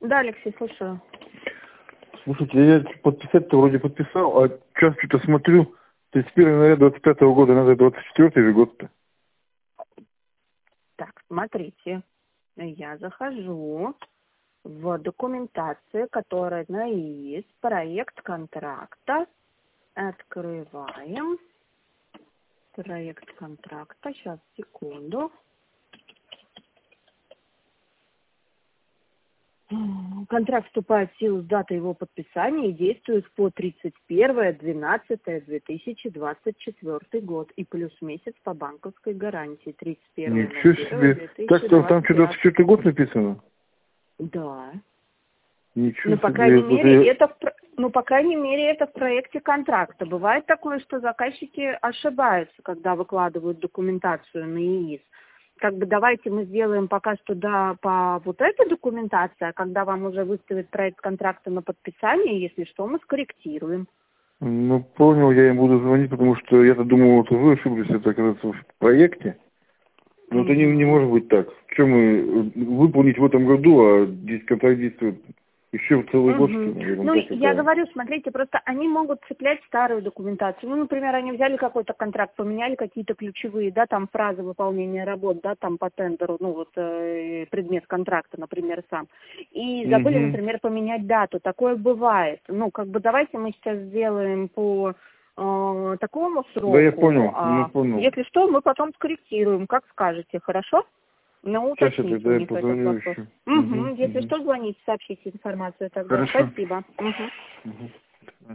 Да, Алексей, слушаю. Слушайте, я подписать-то вроде подписал, а сейчас что-то смотрю, 31 января 25 года, надо 24 же год-то. Так, смотрите, я захожу в документацию, которая есть, проект контракта. Открываем. Проект контракта. Сейчас, секунду. Контракт вступает в силу с даты его подписания и действует по 31.12.2024 год. И плюс месяц по банковской гарантии. 31 Ничего себе. Так, там что, 24 год написано? Да. Ничего По себе. крайней мере, по крайней мере, это в проекте контракта. Бывает такое, что заказчики ошибаются, когда выкладывают документацию на ИИС. Давайте мы сделаем пока что по вот этой документации, а когда вам уже выставят проект контракта на подписание, если что, мы скорректируем. Ну, понял, я им буду звонить, потому что я-то думал, вот вы ошиблись, это, оказывается, в проекте. Но это не может быть так. Что мы выполнить в этом году, а здесь контракт действует еще в целый год, что ли? Ну, я говорю, смотрите, просто они могут цеплять старую документацию. Ну, например, они взяли какой-то контракт, поменяли какие-то ключевые, да, там фразы выполнения работ, да, там по тендеру, предмет контракта, например, сам. И забыли, например, поменять дату. Такое бывает. Давайте мы сейчас сделаем по такому сроку. Да, я понял, Если что, мы потом скорректируем, как скажете, хорошо? Уточните у них этот вопрос. Если что, звоните, сообщите информацию тогда. Хорошо. Спасибо.